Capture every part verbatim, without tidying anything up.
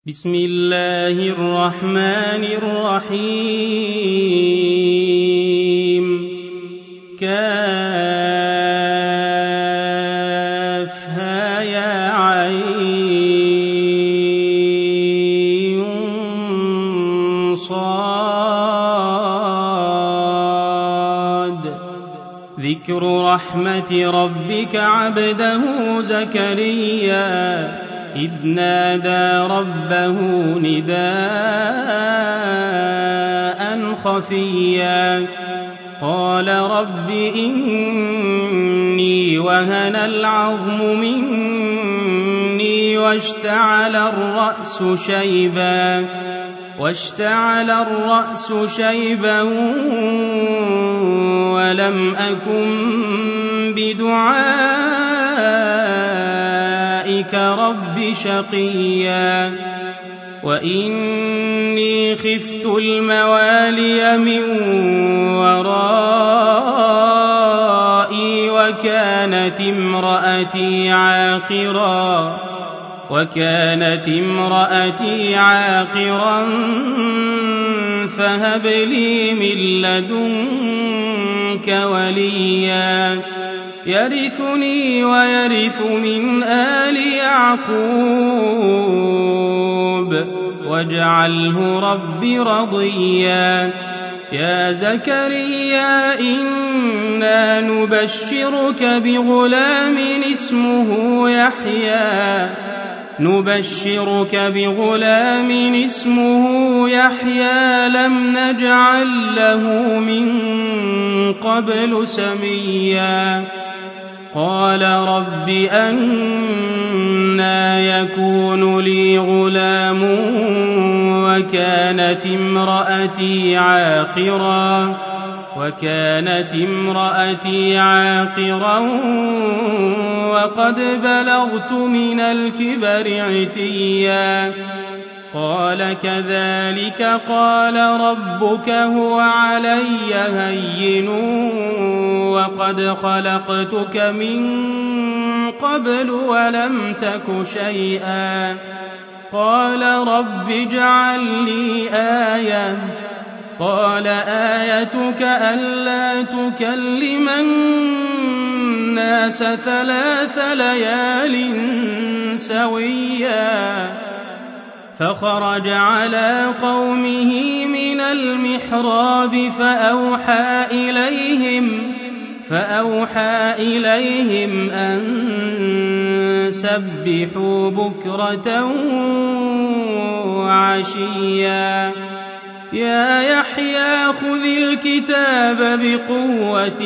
بسم الله الرحمن الرحيم كافها يا عين صاد ذكر رحمة ربك عبده زكريا إذ نادى ربه نداء خفيا قال رب إني وهن العظم مني واشتعل الرأس شيبا واشتعل الرأس شيبا ولم أكن بدعائك رب شقيا وإني خفت الموالي من ورائي وكانت امرأتي عاقرا وكانت امرأتي عاقرا فهب لي من لدنك وليا يرثني ويرث من آل يعقوب واجعله رب رضيا يا زكريا إنا نبشرك بغلام اسمه يحيى نبشرك بغلام اسمه يحيى لم نجعل له من قبل سميا قال رب أنى يكون لي غلام وكانت امرأتي عاقرا وكانت امرأتي عاقرا وقد بلغت من الكبر عتيا قال كذلك قال ربك هو علي هين وقد خلقتك من قبل ولم تك شيئا قال رب اجعل لي آية قال آيتك ألا تكلم الناس ثلاث ليال سويا فخرج على قومه من المحراب فأوحى إليهم فأوحى إليهم أن سبحوا بكرة وعشيا يا يحيى خذ الكتاب بقوة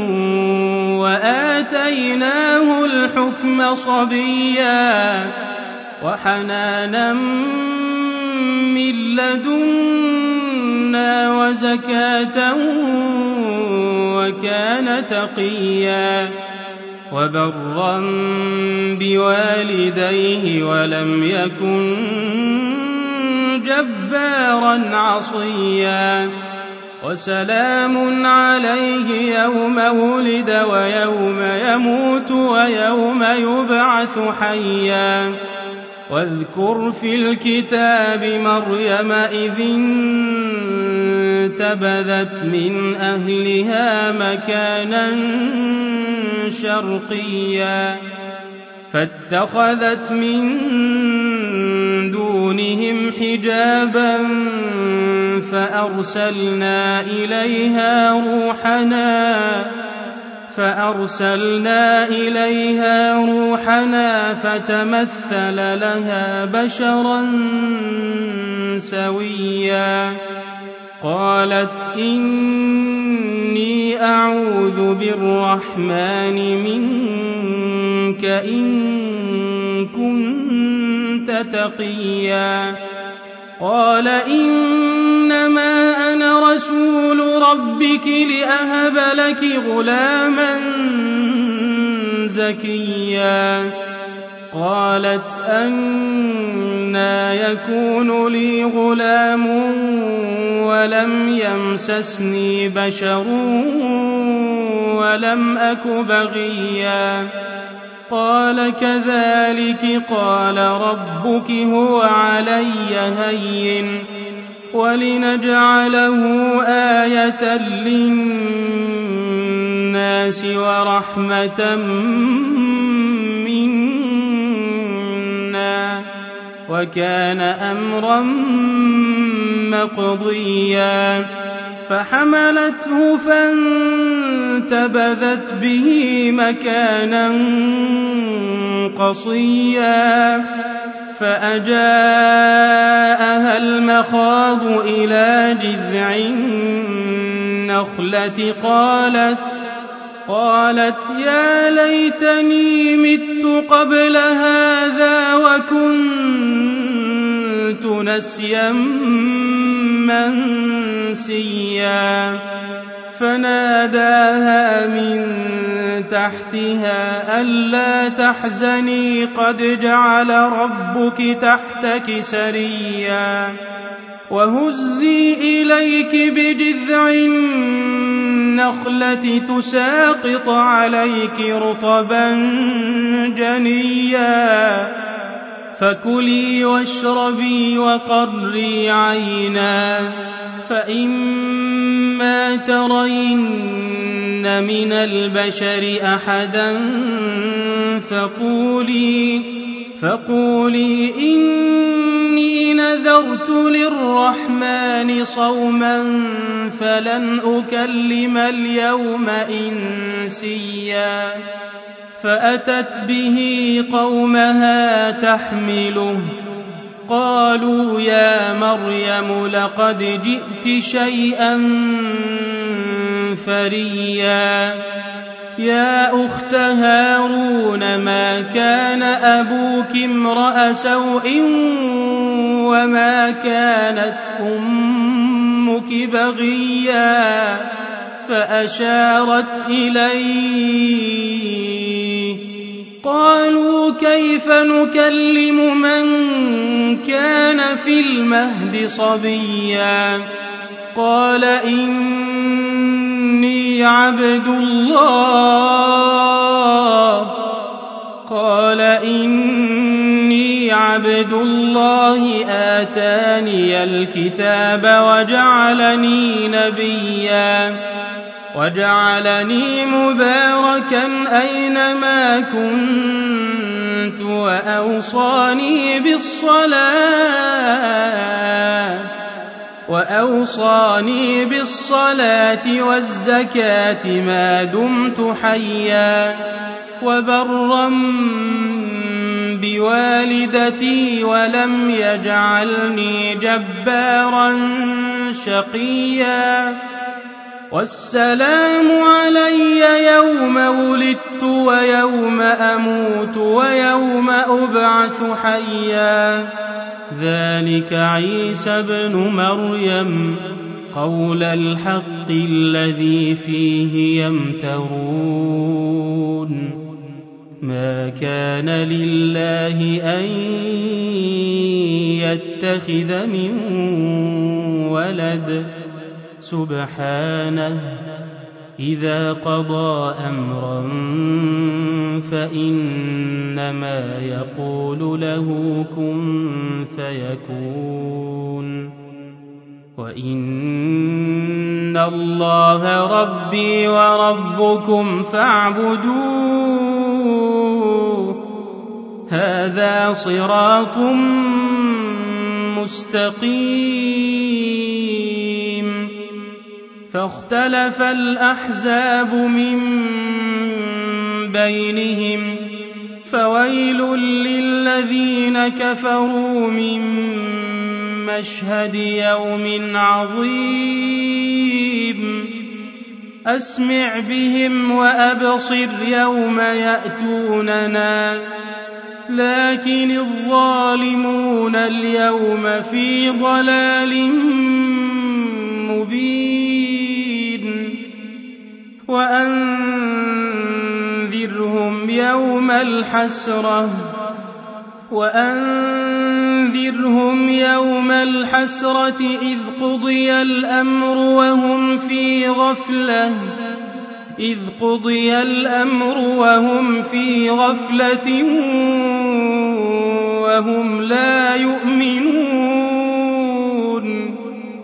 وآتيناه الحكم صبيا وحنانا من لدنا وزكاة وكان تقيا وبرا بوالديه ولم يكن جبارا عصيا وسلام عليه يوم ولد ويوم يموت ويوم يبعث حيا واذكر في الكتاب مريم إذ انتبذت من أهلها مكانا شرقيا فاتخذت من دونهم حجابا فأرسلنا إليها روحنا فأرسلنا إليها روحنا فتمثل لها بشرا سويا قالت إني أعوذ بالرحمن منك إن كنت تقيا قال إنما أنا رسول ربك لأهب لك غلاما زكيا قالت أنى يكون لي غلام ولم يمسسني بشر ولم أك بغيا قال كذلك قال ربك هو علي هين ولنجعله آية للناس ورحمة منا وكان أمرا مقضيا فحملته فانتبذت به مكانا قصيا فأجاءها المخاض إلى جذع النخلة قالت قالت يا ليتني مت قبل هذا وكنت نسيا منسيا فناداها من تحتها ألا تحزني قد جعل ربك تحتك سريا وهزي إليك بجذع النخلة تساقط عليك رطبا جنيا فكلي واشربي وقري عينا فإما ترين من البشر أحدا فقولي فقولي إني نذرت للرحمن صوما فلن أكلم اليوم إنسيا فأتت به قومها تحمله قالوا يا مريم لقد جئت شيئا فريا يا أخت هارون ما كان أبوك امرأ سوء وما كانت أمك بغيا فأشارت إليه قالوا كيف نكلم من كان في المهد صبيا قال إني عبد الله قال إني عبد الله آتاني الكتاب وجعلني نبيا وجعلني مباركا أينما كنت وأوصاني بالصلاة وأوصاني بالصلاة والزكاة ما دمت حيا وبرا بوالدتي ولم يجعلني جبارا شقيا والسلام علي يوم ولدت ويوم أموت ويوم أبعث حيا ذلك عيسى بن مريم قول الحق الذي فيه يمترون ما كان لله أن يتخذ من ولد سبحانه إذا قضى أمرا فإنما يقول له كن فيكون وإن الله ربي وربكم فاعبدوه هذا صراط مستقيم فاختلف الأحزاب من بينهم فويل للذين كفروا من مشهد يوم عظيم أسمع بهم وأبصر يوم يأتوننا لكن الظالمون اليوم في ضلال مبين وأنذرهم يوم الحسرة وأنذرهم يوم الحسرة إذ قضي الأمر وهم في غفلة إذ قضي الأمر وهم في غفلة وهم لا يؤمنون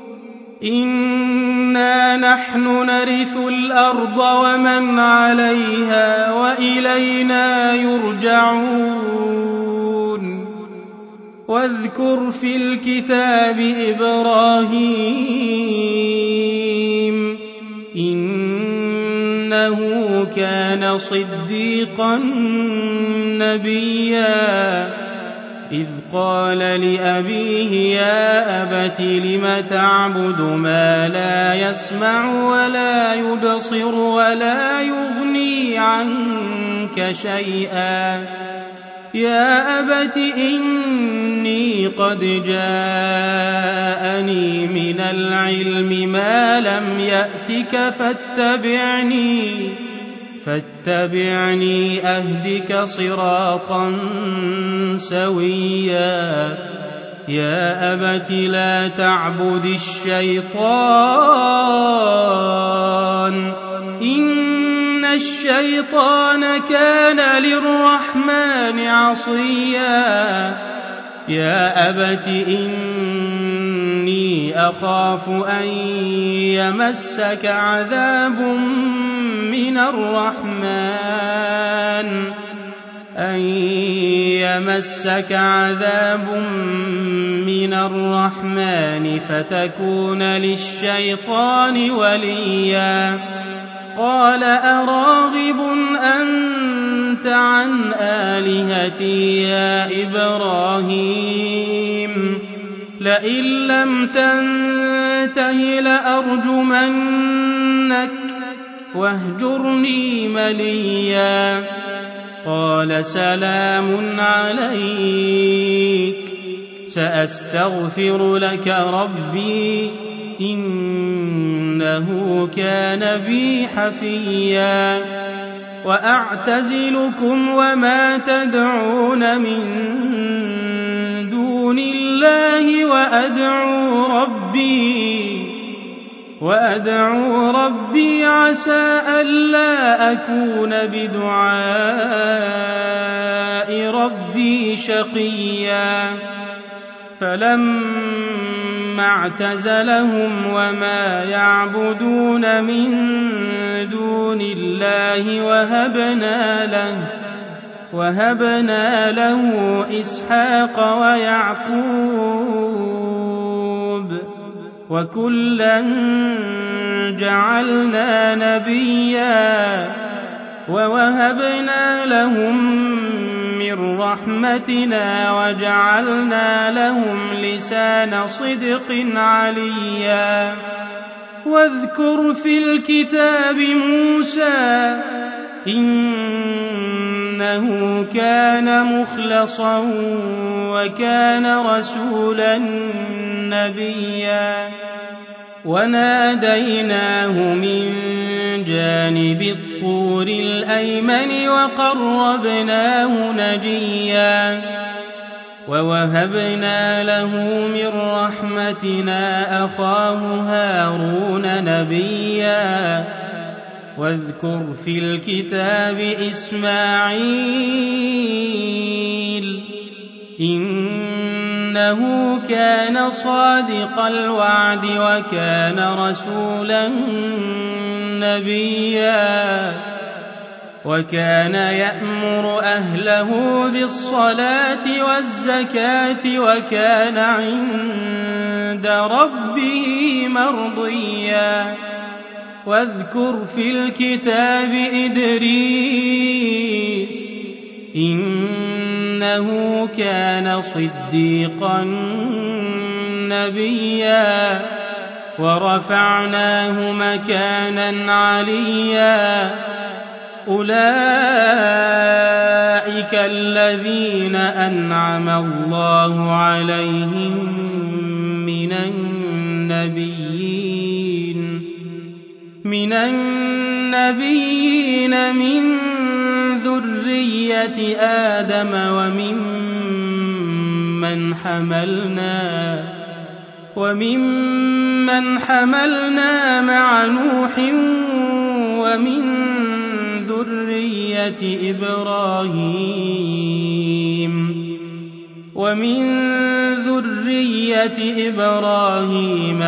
إنا نحن نرث الأرض ومن عليها وإلينا يرجعون واذكر في الكتاب إبراهيم إنه كان صديقا نبيا إذ قال لأبيه يا أبت لم تعبد ما لا يسمع ولا يبصر ولا يغني عنك شيئا يا أبت إني قد جاءني من العلم ما لم يأتك فاتبعني فاتبعني أهدك صراطا سويا يا أبت لا تعبد الشيطان إن الشيطان كان للرحمن عصيا يا أبت إني أخاف أن يمسك عذاب من الرحمن أن يمسك عذاب من الرحمن فتكون للشيطان وليا قال أراغب أنت عن آلهتي يا إبراهيم لئن لم تنته لأرجمنك واهجرني مليا قال سلام عليك سأستغفر لك ربي إنه كان بي حفيا وأعتزلكم وما تدعون من دون الله وأدعو ربي وأدعو ربي عسى ألا أكون بدعاء ربي شقيا فلما اعتزلهم وما يعبدون من دون الله وهبنا له وهبنا له إسحاق ويعقوب وكلا جعلنا نبيا ووهبنا لهم من رحمتنا وجعلنا لهم لسان صدق عليا واذكر في الكتاب موسى إنه كان مخلصا وكان رسولا نبيا وناديناه من جانب الطور الأيمن وقربناه نجيا ووهبنا له من رحمتنا أخاه هارون نبيا واذكر في الكتاب إسماعيل إنه كان صادق الوعد وكان رسولا نبيا وكان يأمر أهله بالصلاة والزكاة وكان عند ربه مرضيا واذكر في الكتاب إدريس إنه كان صديقا نبيا ورفعناه مكانا عليا أولئك الذين أنعم الله عليهم من النبيين من النبيين من ذرية آدم وممن حملنا وممن حملنا مع نوح ومن ذرية إبراهيم ومن ذرية إبراهيم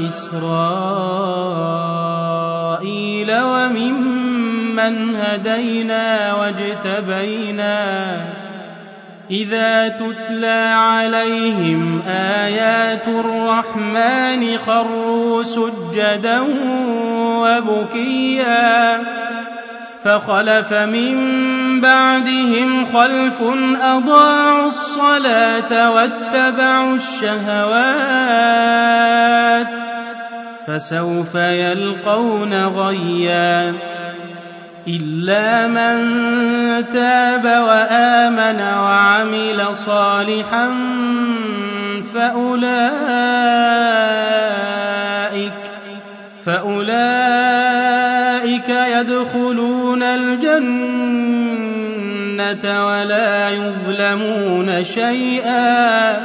وإسرائيل وممن هدينا واجتبينا إذا تتلى عليهم آيات الرحمن خروا سجدا وبكيا فخلف من بعدهم خلف أضاعوا الصلاة واتبعوا الشهوات فسوف يلقون غيا إلا من تاب وآمن وعمل صالحا فأولئك فأولئك يدخلون الجنة ولا يظلمون شيئا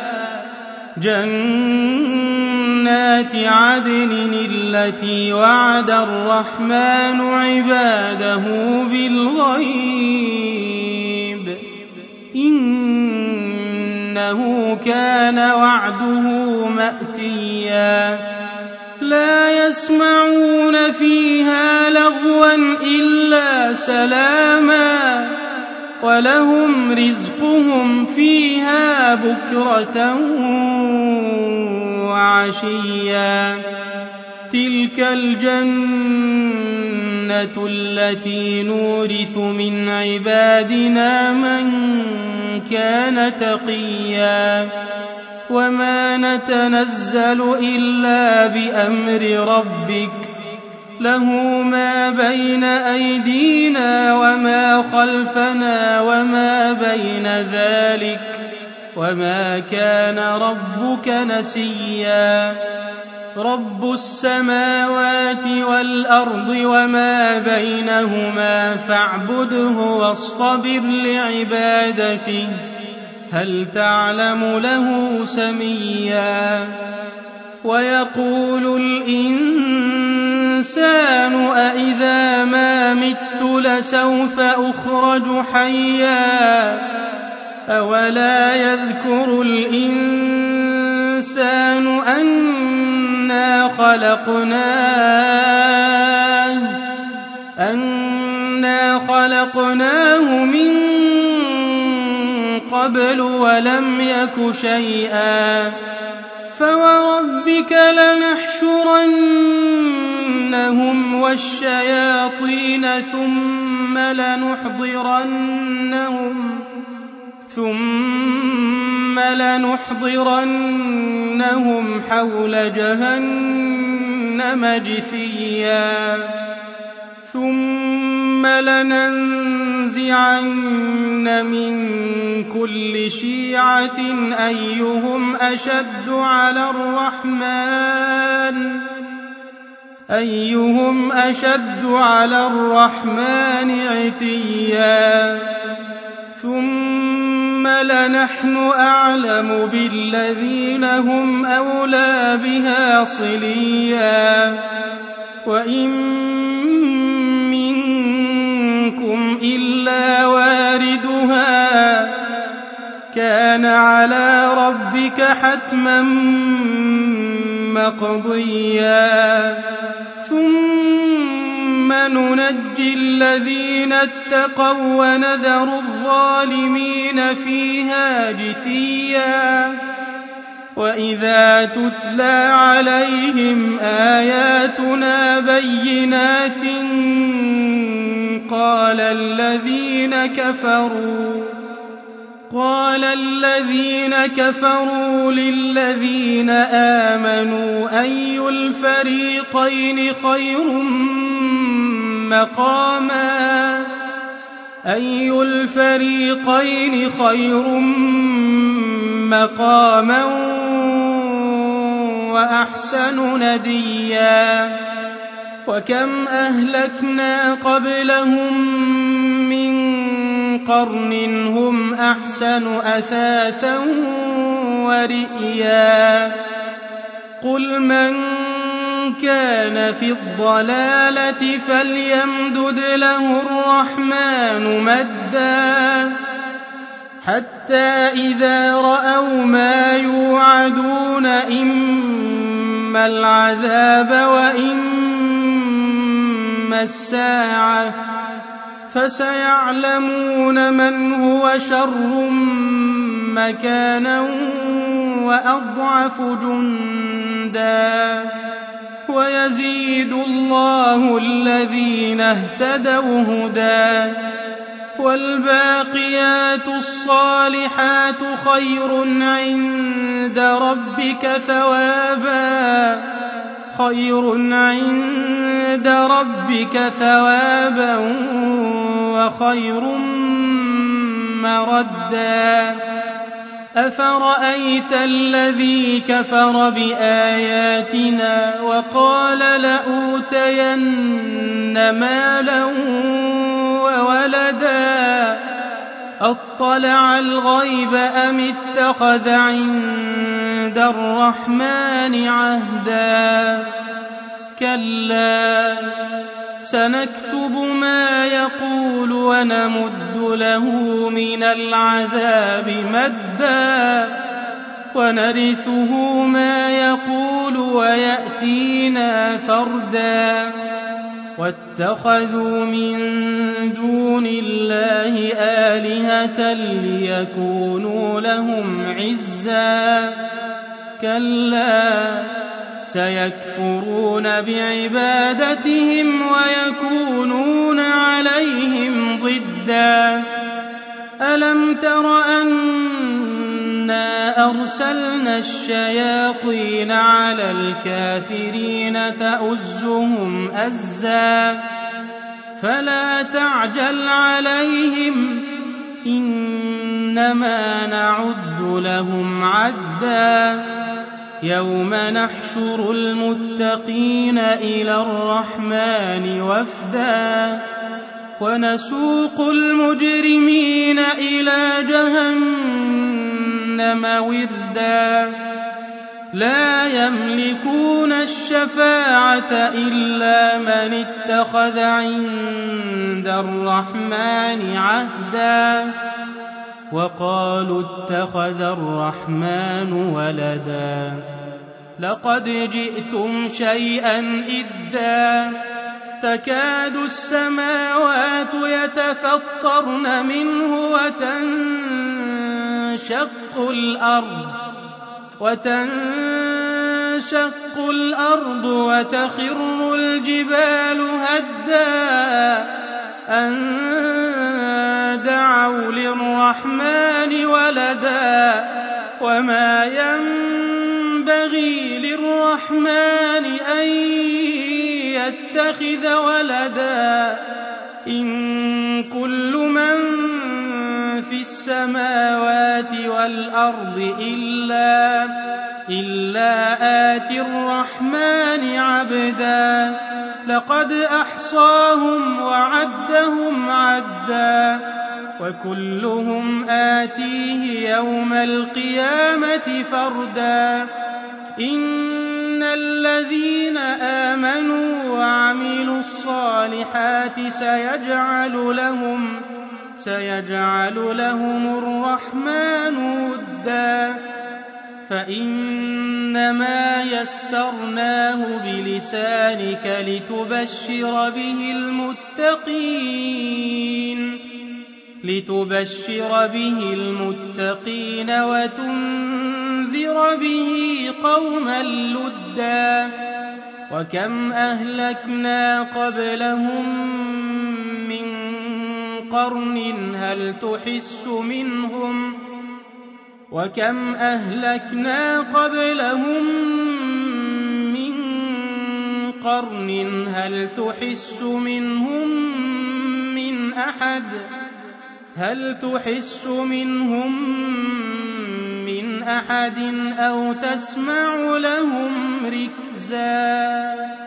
جنات عدن التي وعد الرحمن عباده بالغيب إنه كان وعده مأتيا لا يسمعون فيها لغوا إلا سلاما ولهم رزقهم فيها بكرة وعشيا تلك الجنة التي نورث من عبادنا من كان تقيا وما نتنزل إلا بأمر ربك له ما بين أيدينا وما خلفنا وما بين ذلك وما كان ربك نسيا رب السماوات والأرض وما بينهما فاعبده واصطبر لعبادته هل تعلم له سميا ويقول الإنسان أإذا ما مت لسوف أخرج حيا أولا يذكر الإنسان أنا خلقناه أنا خلقناه من قبل ولم يك شيئا فوربك لنحشرنهم والشياطين ثم لنحضرنهم ثم لنحضرنهم حول جهنم جثيا ثم لننزعن من كل شيعة أيهم أشد على الرحمن أيهم أشد على الرحمن عتيا ثم لنحن أعلم بالذين هم أولى بها صليا وإن منكم إلا واردها كان على ربك حتما مقضيا ثم ننجي الذين اتقوا ونذر الظالمين فيها جثيا وإذا تتلى عليهم آياتنا بينات قال الذين كفروا قال الذين كفروا للذين آمنوا أي الفريقين خير مقاما أي الفريقين خير مقاما وأحسن نديا وكم أهلكنا قبلهم من قرن هم أحسن أثاثا ورئيا قل من كان في الضلالة فليمدد له الرحمن مدا حتى إذا رأوا ما يوعدون إما العذاب وإما الساعة فسيعلمون من هو شر مكانا وأضعف جندا ويزيد الله الذين اهتدوا هدى والباقيات الصالحات خير عند ربك ثوابا خير عند ربك ثوابا وخير مردا أفرأيت الذي كفر بآياتنا وقال لأوتين مالا وولدا أطلع الغيب أم اتخذ عند الرحمن عهدا كلا سنكتب ما يقول ونمد له من العذاب مدا ونرثه ما يقول ويأتينا فردا واتخذوا من دون الله آلهة ليكونوا لهم عزا كلا سيكفرون بعبادتهم ويكونون عليهم ضدا ألم تر أنا أرسلنا الشياطين على الكافرين تؤزهم أزا فلا تعجل عليهم إنما نعد لهم عدا يوم نحشر المتقين إلى الرحمن وفدا ونسوق المجرمين إلى جهنم وردا لا يملكون الشفاعة إلا من اتخذ عند الرحمن عهدا وقالوا اتخذ الرحمن ولدا لقد جئتم شيئا إدا تكاد السماوات يتفطرن منه وتنشق الأرض وتنشق الأرض وتخر الجبال هدا أن دعوا للرحمن ولدا وما ينبغي للرحمن أن يتخذ ولدا إن كل من في السماوات والأرض إلا إلا آتي الرحمن عبدا لقد أحصاهم وعدهم عدا وكلهم آتيه يوم القيامة فردا إن الذين آمنوا وعملوا الصالحات سيجعل لهم سيجعل لهم الرحمن ودا فإنما يسرناه بلسانك لتبشر به المتقين لتبشر به المتقين وتنذر به قوما لدا وكم أهلكنا قبلهم من قرن هل تحس منهم وكم أهلكنا قبلهم من قرن هل تحس منهم من أحد هل تحس منهم من أحد أو تسمع لهم ركزا